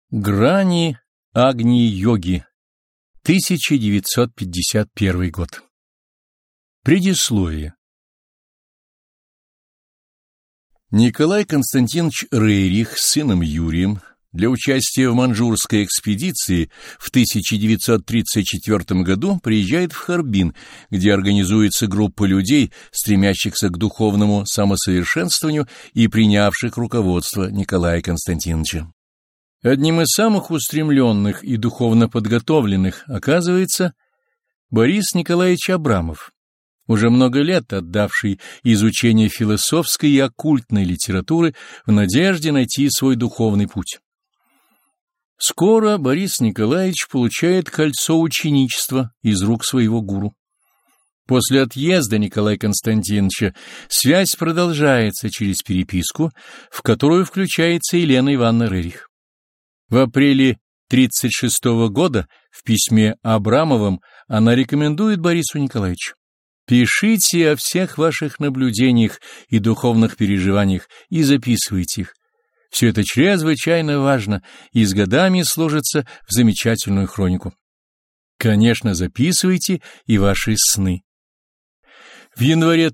Грани Агни-йоги, 1951 год. Предисловие. Николай Константинович Рерих с сыном Юрием для участия в маньчжурской экспедиции в 1934 году приезжает в Харбин, где организуется группа людей, стремящихся к духовному самосовершенствованию и принявших руководство Николая Константиновича. Одним из самых устремленных и духовно подготовленных оказывается Борис Николаевич Абрамов, уже много лет отдавший изучению философской и оккультной литературы в надежде найти свой духовный путь. Скоро Борис Николаевич получает кольцо ученичества из рук своего гуру. После отъезда Николая Константиновича связь продолжается через переписку, в которую включается Елена Ивановна Рерих. В апреле 1936 года в письме Абрамовым она рекомендует Борису Николаевичу: «Пишите о всех ваших наблюдениях и духовных переживаниях и записывайте их. Все это чрезвычайно важно и с годами сложится в замечательную хронику. Конечно, записывайте и ваши сны». В январе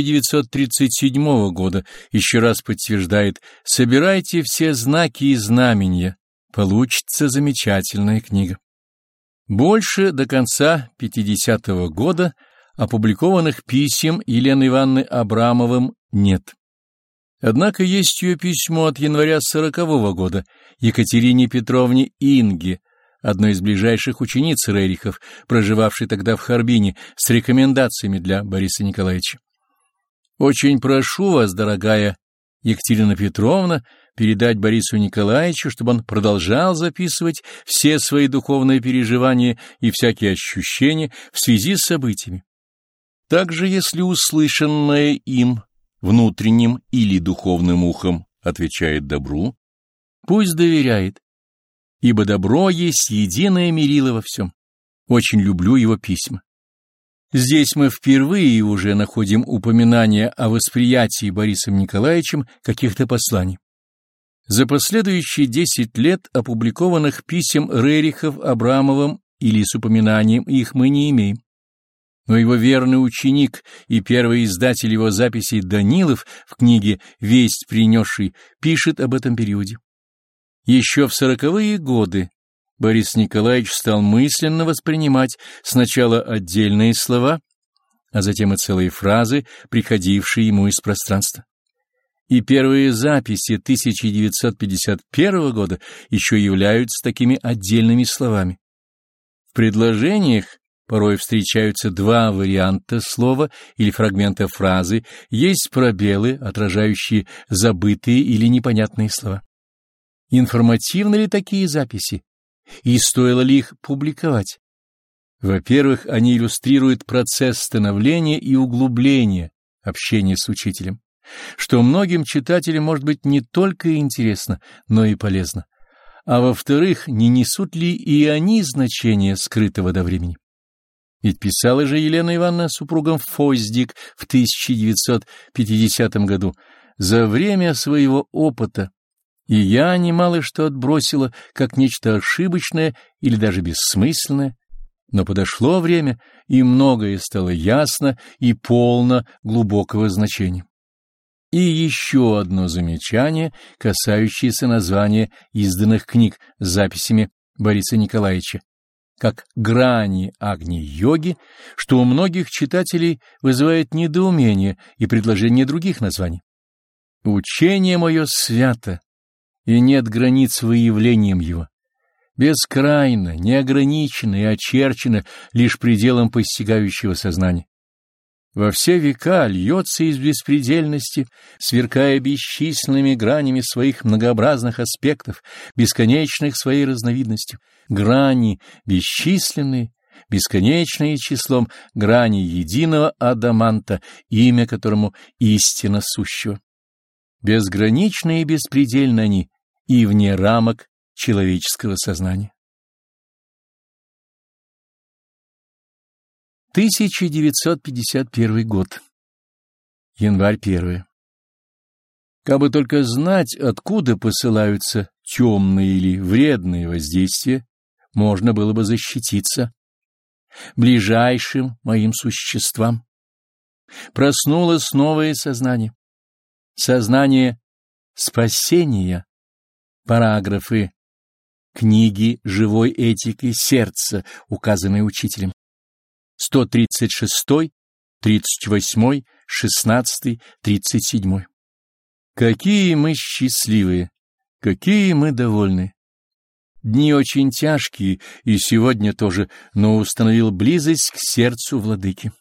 1937 года еще раз подтверждает: «Собирайте все знаки и знамения. Получится замечательная книга». Больше до конца 50-го года опубликованных писем Елены Ивановны Абрамовым нет. Однако есть ее письмо от января 40-го года Екатерине Петровне Инге, одной из ближайших учениц Рерихов, проживавшей тогда в Харбине, с рекомендациями для Бориса Николаевича. «Очень прошу вас, дорогая Екатерина Петровна, передать Борису Николаевичу, чтобы он продолжал записывать все свои духовные переживания и всякие ощущения в связи с событиями. Также, если услышанное им внутренним или духовным ухом отвечает добру, пусть доверяет, ибо добро есть единое мерило во всем. Очень люблю его письма». Здесь мы впервые уже находим упоминание о восприятии Борисом Николаевичем каких-то посланий. За последующие 10 лет опубликованных писем Рерихов Абрамовым или с упоминанием их мы не имеем. Но его верный ученик и первый издатель его записей Данилов в книге «Весть принесший» пишет об этом периоде. Еще в 40-е годы Борис Николаевич стал мысленно воспринимать сначала отдельные слова, а затем и целые фразы, приходившие ему из пространства. И первые записи 1951 года еще являются такими отдельными словами. В предложениях порой встречаются два варианта слова или фрагмента фразы, есть пробелы, отражающие забытые или непонятные слова. Информативны ли такие записи? И стоило ли их публиковать? Во-первых, они иллюстрируют процесс становления и углубления общения с учителем, что многим читателям может быть не только интересно, но и полезно. А во-вторых, не несут ли и они значения, скрытого до времени? Ведь писала же Елена Ивановна супругом Фоздик в 1950 году: «За время своего опыта и я немало что отбросила как нечто ошибочное или даже бессмысленное, но подошло время, и многое стало ясно и полно глубокого значения». И еще одно замечание, касающееся названия изданных книг с записями Бориса Николаевича, как «Грани Агни-йоги», что у многих читателей вызывает недоумение и предложение других названий. «Учение мое свято, и нет границ выявлением его, бескрайно, неограниченно и очерчено лишь пределом постигающего сознания. Во все века льется из беспредельности, сверкая бесчисленными гранями своих многообразных аспектов, бесконечных своей разновидностью. Грани бесчисленные, бесконечные числом, грани единого адаманта, имя которому истина сущего. Безграничны и беспредельны они и вне рамок человеческого сознания». 1951 год. Январь 1. Кабы только знать, откуда посылаются темные или вредные воздействия можно было бы защититься ближайшим моим существам. Проснулось новое сознание. Сознание спасения. Параграфы книги живой этики сердца, указанные учителем. 136, 38, 16, 37. Какие мы счастливые, какие мы довольны. Дни очень тяжкие, и сегодня тоже, но установил близость к сердцу владыки.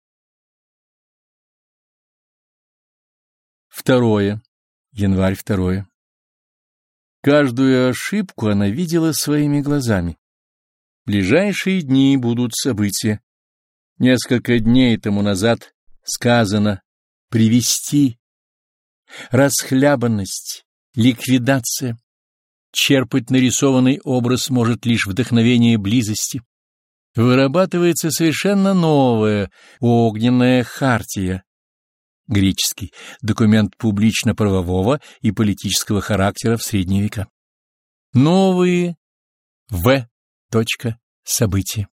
2. Январь 2. Каждую ошибку она видела своими глазами. Ближайшие дни будут события. Несколько дней тому назад сказано «привести», расхлябанность, ликвидация. Черпать нарисованный образ может лишь вдохновение близости. Вырабатывается совершенно новая огненная хартия. Греческий документ публично-правового и политического характера в средние века. Новые события.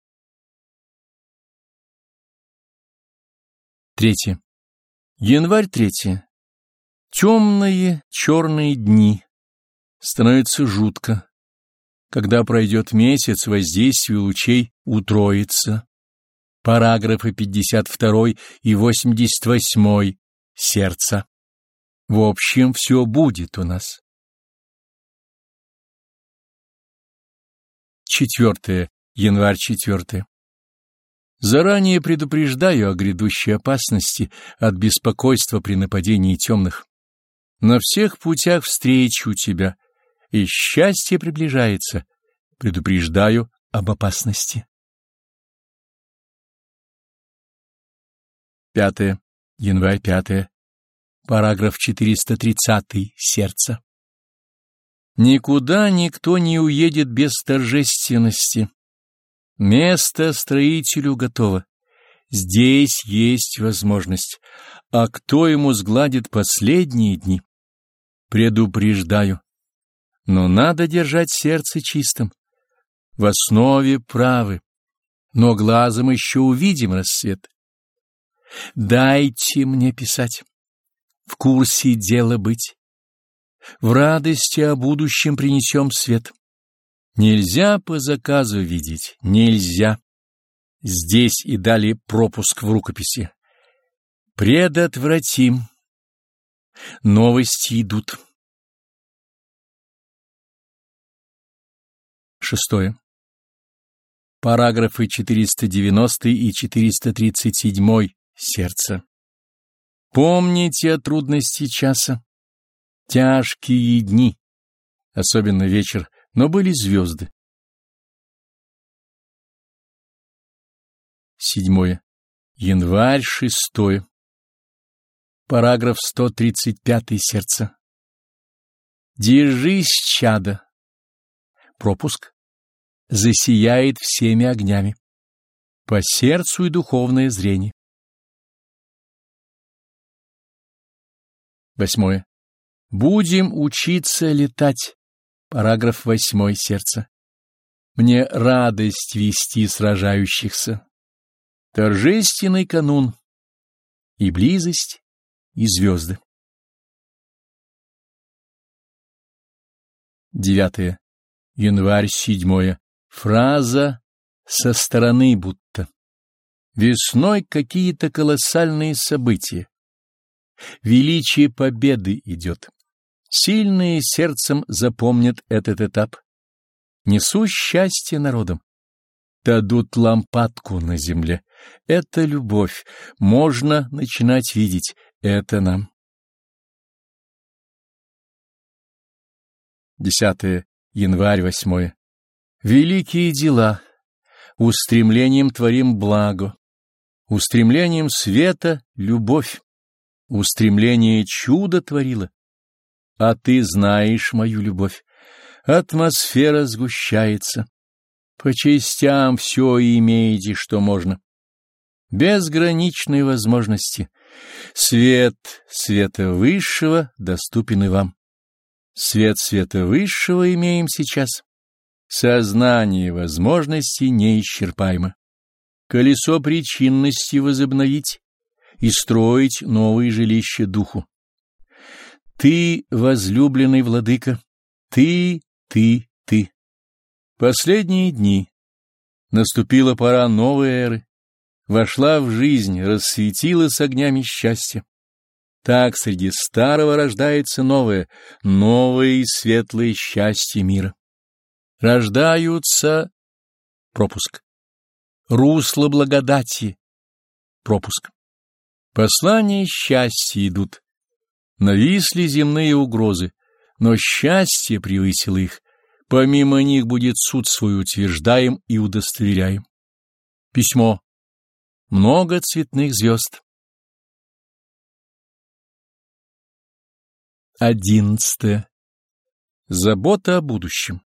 3. Январь 3. Темные черные дни. Становится жутко. Когда пройдет месяц, воздействие лучей утроится. Параграфы 52 и 88 сердца. В общем, все будет у нас. 4. Январь 4. Заранее предупреждаю о грядущей опасности от беспокойства при нападении темных. На всех путях встречу тебя, и счастье приближается. Предупреждаю об опасности. 5. Январь 5. Параграф 430 сердца. Никуда никто не уедет без торжественности. Место строителю готово. Здесь есть возможность. А кто ему сгладит последние дни? Предупреждаю. Но надо держать сердце чистым. В основе правы, но глазом еще увидим рассвет. Дайте мне писать, в курсе дела быть. В радости о будущем принесем свет. Нельзя по заказу видеть, нельзя. Здесь и далее пропуск в рукописи. Предотвратим. Новости идут. 6. Параграфы 490 и 437 сердца. Помните о трудности часа. Тяжкие дни, особенно вечер, но были звезды. 7. Январь 6. Параграф 135 сердца. Держись, чадо. Пропуск. Засияет всеми огнями. По сердцу и духовное зрение. 8. Будем учиться летать. Параграф 8 сердца. Мне радость вести сражающихся. Торжественный канун. И близость, и звезды. 9. Январь 7. Фраза со стороны будто. Весной какие-то колоссальные события. Величие победы идет. Сильные сердцем запомнят этот этап. Несу счастье народам. Дадут лампадку на земле. Это любовь. Можно начинать видеть. Это нам. 10. Январь 8. Великие дела. Устремлением творим благо. Устремлением света — любовь. Устремление чудо творило. А ты знаешь мою любовь. Атмосфера сгущается. По частям все имеете, что можно. Безграничные возможности. Свет света высшего доступен и вам. Свет света высшего имеем сейчас. Сознание возможностей неисчерпаемо. Колесо причинности возобновить и строить новые жилища духу. Ты, возлюбленный владыка, ты. Последние дни. Наступила пора новой эры. Вошла в жизнь, рассветилась огнями счастья. Так среди старого рождается новое и светлое счастье мира. Рождаются пропуск. Русло благодати пропуск. Послания счастья идут. Нависли земные угрозы, но счастье превысило их. Помимо них будет суд свой утверждаем и удостоверяем. Письмо. Много цветных звезд. 11. Забота о будущем.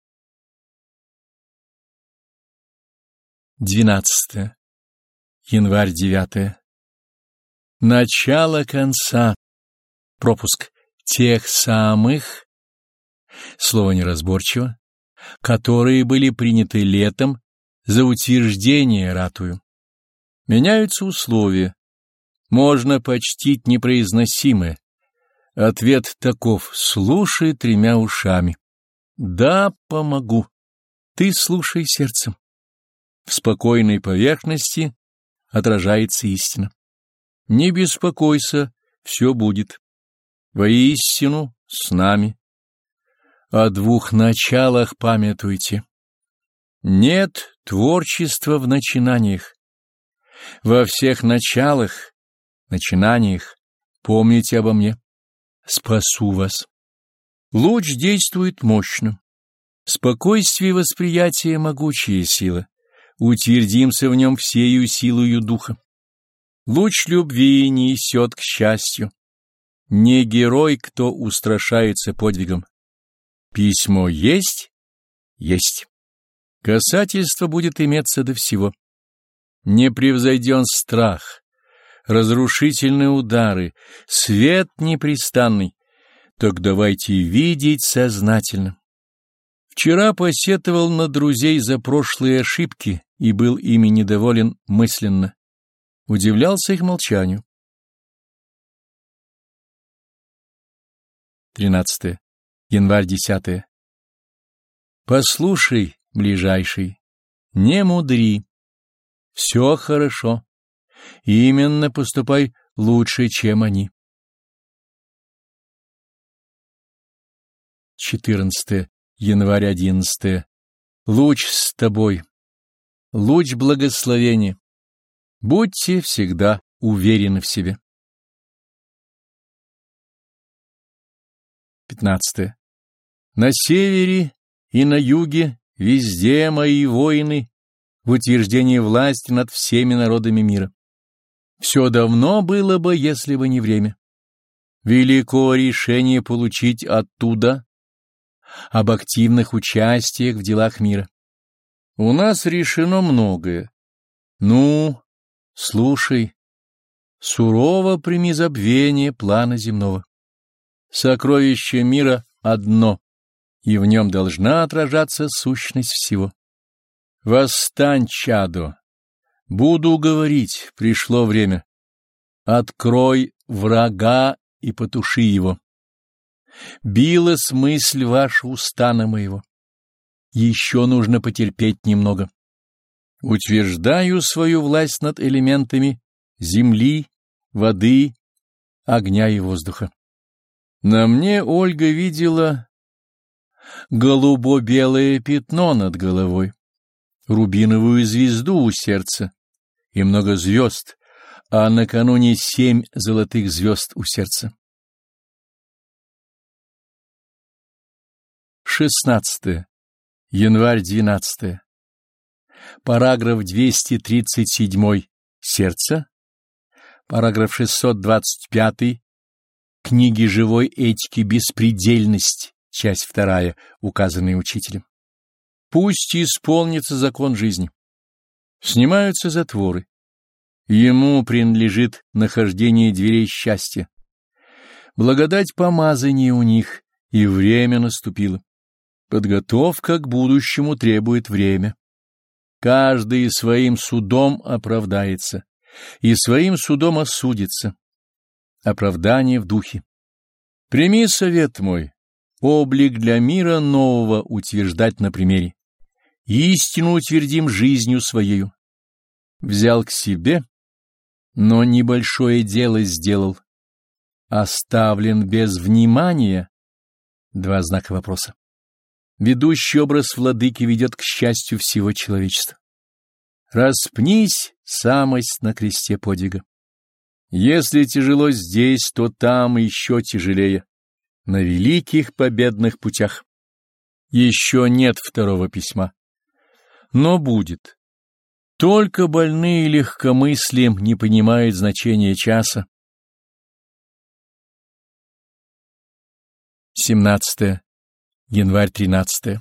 12. Январь 9. Начало конца. Пропуск тех самых, слово неразборчиво, которые были приняты летом за утверждение ратую. Меняются условия. Можно почтить непроизносимое. Ответ таков: слушай 3 ушами. Да, помогу. Ты слушай сердцем. В спокойной поверхности отражается истина. Не беспокойся, все будет. Воистину с нами. О 2 началах памятуйте. Нет творчества в начинаниях. Во всех началах, начинаниях помните обо мне. Спасу вас. Луч действует мощно. Спокойствие восприятия — могучая сила. Утвердимся в нем всею силою духа. Луч любви несет к счастью. Не герой, кто устрашается подвигом. Письмо есть? Есть. Касательство будет иметься до всего. Не превзойден страх, разрушительные удары, свет непрестанный. Так давайте видеть сознательно. Вчера посетовал на друзей за прошлые ошибки и был ими недоволен мысленно. Удивлялся их молчанию. 13. Январь 10. Послушай, ближайший, не мудри. Все хорошо. Именно поступай лучше, чем они. 14. Январь 11. Луч с тобой. Луч благословения. Будьте всегда уверены в себе. 15. На севере и на юге везде мои воины в утверждении власти над всеми народами мира. Все давно было бы, если бы не время. Велико решение получить оттуда об активных участиях в делах мира. У нас решено многое. Ну, слушай, сурово прими забвение плана земного. Сокровище мира одно, и в нем должна отражаться сущность всего. Восстань, чадо! Буду говорить, пришло время. Открой врага и потуши его. Билась мысль ваша у стана моего. Еще нужно потерпеть немного. Утверждаю свою власть над элементами земли, воды, огня и воздуха. На мне Ольга видела голубо-белое пятно над головой, рубиновую звезду у сердца и много звезд, а накануне 7 золотых звезд у сердца. 16. Январь 12. Параграф 237. Сердце. Параграф 625. Книги живой этики «Беспредельность», часть 2, указанная учителем. Пусть исполнится закон жизни. Снимаются затворы. Ему принадлежит нахождение дверей счастья. Благодать помазания у них и время наступило. Подготовка к будущему требует время. Каждый своим судом оправдается, и своим судом осудится. Оправдание в духе. Прими совет мой, облик для мира нового утверждать на примере. Истину утвердим жизнью своею. Взял к себе, но небольшое дело сделал. Оставлен без внимания. Два знака вопроса. Ведущий образ владыки ведет к счастью всего человечества. Распнись, самость на кресте подвига. Если тяжело здесь, то там еще тяжелее, на великих победных путях. Еще нет второго письма, но будет. Только больные легкомыслием не понимают значения часа. 17 январь 13.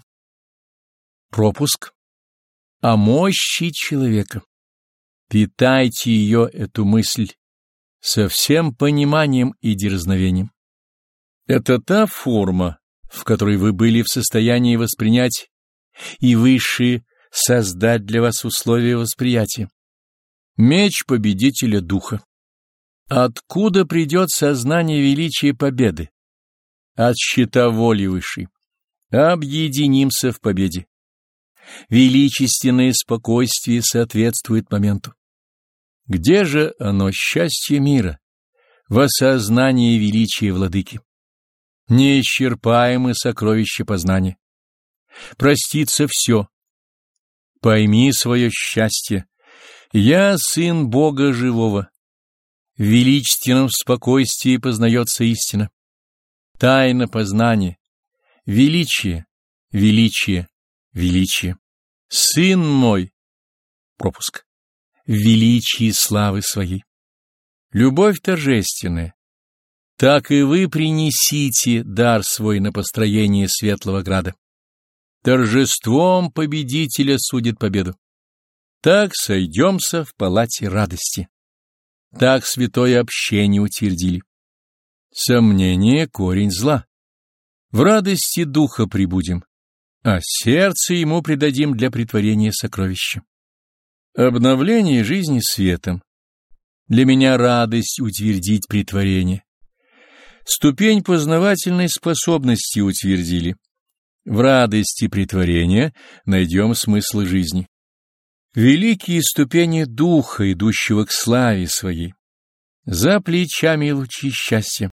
Пропуск о мощи человека. Питайте ее, эту мысль, со всем пониманием и дерзновением. Это та форма, в которой вы были в состоянии воспринять и высшие создать для вас условия восприятия. Меч победителя духа. Откуда придет сознание величия победы? От щита воли высшей. Объединимся в победе. Величественное спокойствие соответствует моменту. Где же оно, счастье мира? В осознании величия владыки. Неисчерпаемы сокровища познания. Простится все. Пойми свое счастье. Я сын Бога живого. В величественном спокойствии познается истина. Тайна познания. Величие, величие, величие. Сын мой. Пропуск. В величии славы своей. Любовь торжественная. Так и вы принесите дар свой на построение светлого града. Торжеством победителя судит победу. Так сойдемся в палате радости. Так святое общение утвердили. Сомнение — корень зла. В радости духа прибудем, а сердце ему предадим для претворения сокровища. Обновление жизни светом. Для меня радость утвердить претворение. Ступень познавательной способности утвердили. В радости претворения найдем смысл жизни. Великие ступени духа, идущего к славе своей. За плечами лучи счастья.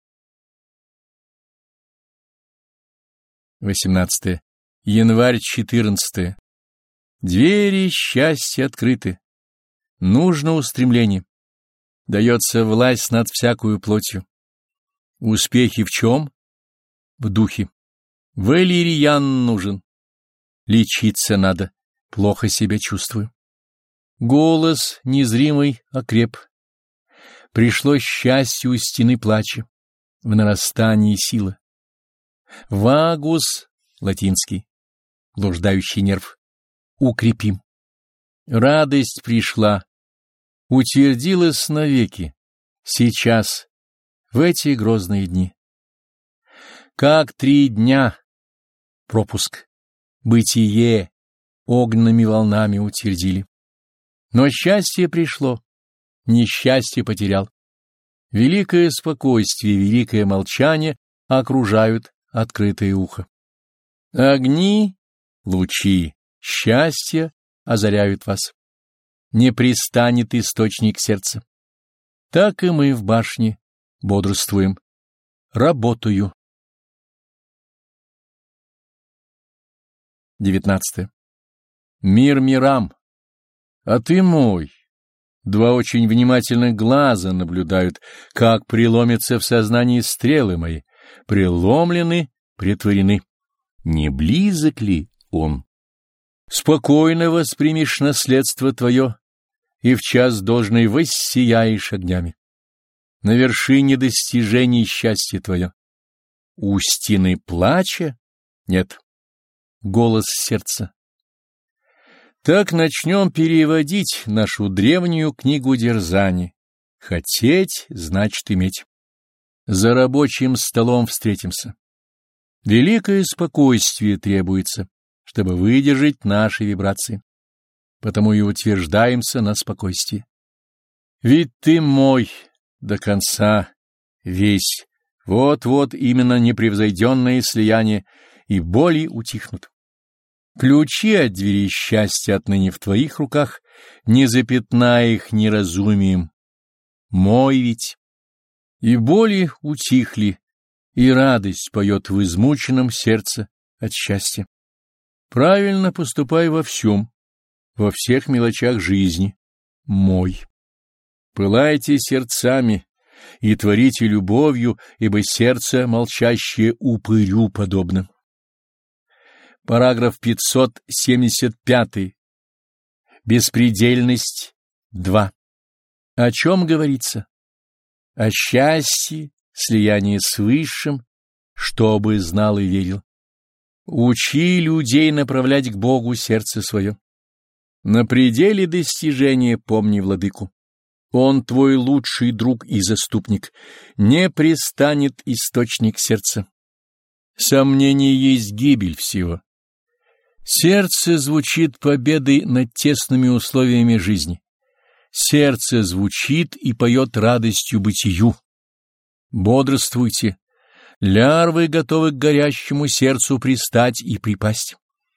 18 январь 14. Двери счастья открыты. Нужно устремление. Дается власть над всякую плотью. Успехи в чем? В духе. Валерьян нужен. Лечиться надо. Плохо себя чувствую. Голос незримый окреп. Пришло счастье у стены плача. В нарастании сила. Вагус, латинский, блуждающий нерв. Укрепим. Радость пришла. Утвердилась навеки. Сейчас, в эти грозные дни. Как 3 дня. Пропуск. Бытие огненными волнами утвердили. Но счастье пришло. Несчастье потерял. Великое спокойствие, великое молчание окружают открытое ухо. Огни, лучи, счастья озаряют вас. Не пристанет источник сердца. Так и мы в башне бодрствуем. Работаю. 19. Мир мирам, а ты мой. 2 очень внимательных глаза наблюдают, как преломятся в сознании стрелы мои. Преломлены, претворены. Не близок ли он? Спокойно воспримешь наследство твое, и в час должный воссияешь огнями. На вершине достижений счастье твое. У стены плача? Нет. Голос сердца. Так начнем переводить нашу древнюю книгу дерзаний. Хотеть значит иметь. За рабочим столом встретимся. Великое спокойствие требуется, чтобы выдержать наши вибрации. Потому и утверждаемся на спокойствии. Ведь ты мой до конца весь. Вот-вот именно непревзойденное слияние, и боли утихнут. Ключи от двери счастья отныне в твоих руках, не запятная их неразумием. Мой ведь. И боли утихли, и радость поет в измученном сердце от счастья. Правильно поступай во всем, во всех мелочах жизни. Мой. Пылайте сердцами и творите любовью, ибо сердце молчащее упырю подобно. Параграф 575. Беспредельность 2. О чем говорится? О счастье, слиянии с Высшим, чтобы знал и верил. Учи людей направлять к Богу сердце свое. На пределе достижения помни владыку. Он твой лучший друг и заступник. Не пристанет источник сердца. Сомнение есть гибель всего. Сердце звучит победой над тесными условиями жизни. Сердце звучит и поет радостью бытию. Бодрствуйте. Лярвы готовы к горящему сердцу пристать и припасть.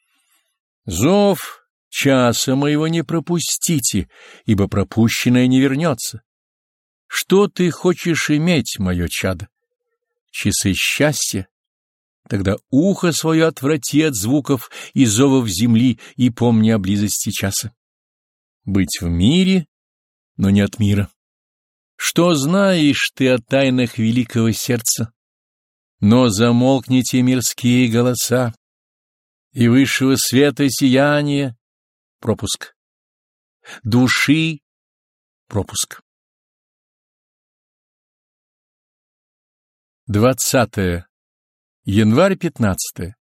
Зов часа моего не пропустите, ибо пропущенное не вернется. Что ты хочешь иметь, мое чадо? Часы счастья? Тогда ухо свое отврати от звуков и зовов земли и помни о близости часа. Быть в мире, но не от мира. Что знаешь ты о тайнах великого сердца? Но замолкните мирские голоса, и высшего света сияния — пропуск. Души — пропуск. 20. Январь 15.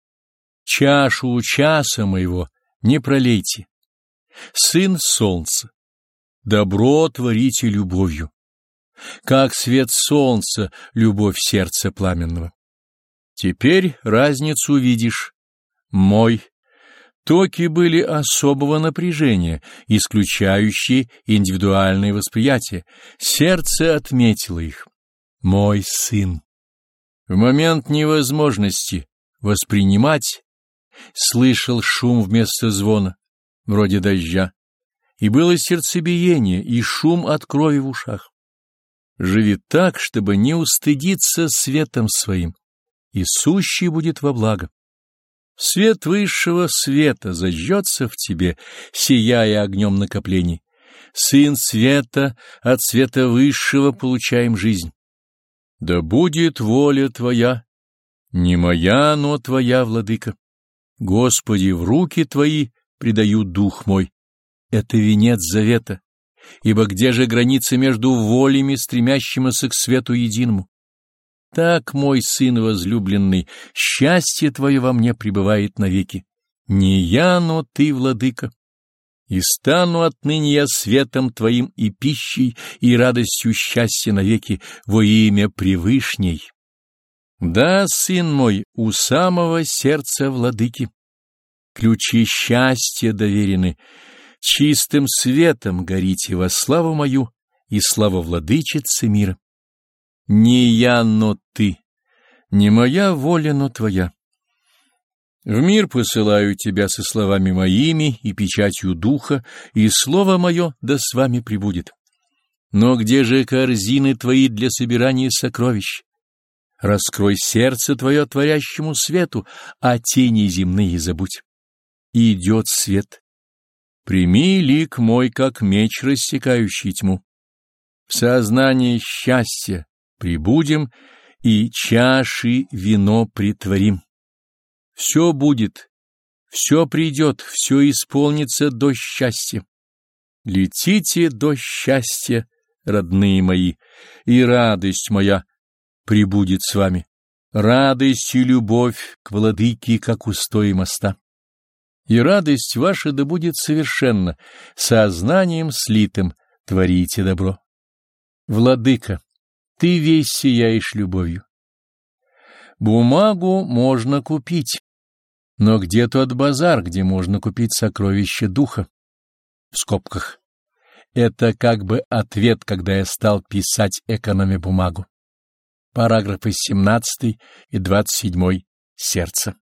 Чашу часа моего не пролейте. Сын солнца, добро творите любовью. Как свет солнца, любовь сердца пламенного. Теперь разницу видишь. Мой. Токи были особого напряжения, исключающие индивидуальное восприятие. Сердце отметило их. Мой сын. В момент невозможности воспринимать слышал шум вместо звона, вроде дождя, и было сердцебиение и шум от крови в ушах. Живи так, чтобы не устыдиться светом своим, и сущий будет во благо. Свет высшего света зажжется в тебе, сияя огнем накоплений. Сын света, от света высшего получаем жизнь. Да будет воля твоя, не моя, но твоя, владыка. Господи, в руки твои предаю дух мой. Это венец завета, ибо где же граница между волями, стремящимися к свету единому? Так, мой сын возлюбленный, счастье твое во мне пребывает навеки. Не я, но ты, владыка. И стану отныне я светом твоим и пищей, и радостью счастья навеки во имя превышней. Да, сын мой, у самого сердца владыки. Ключи счастья доверены. Чистым светом горите во славу мою и славу владычицы мира. Не я, но ты, не моя воля, но твоя. В мир посылаю тебя со словами моими и печатью духа, и слово мое да с вами пребудет. Но где же корзины твои для собирания сокровищ? Раскрой сердце твое творящему свету, а тени земные забудь. Идет свет. Прими лик мой, как меч, рассекающий тьму. В сознании счастья прибудем и чаши вино притворим. Все будет, все придет, все исполнится до счастья. Летите до счастья, родные мои, и радость моя прибудет с вами. Радость и любовь к владыке, как устои моста. И радость ваша да будет совершенна, сознанием слитым творите добро. Владыка, ты весь сияешь любовью. Бумагу можно купить, но где тот базар, где можно купить сокровища духа? В скобках. Это как бы ответ, когда я стал писать «Экономя бумагу». Параграфы 17 и 27 сердца.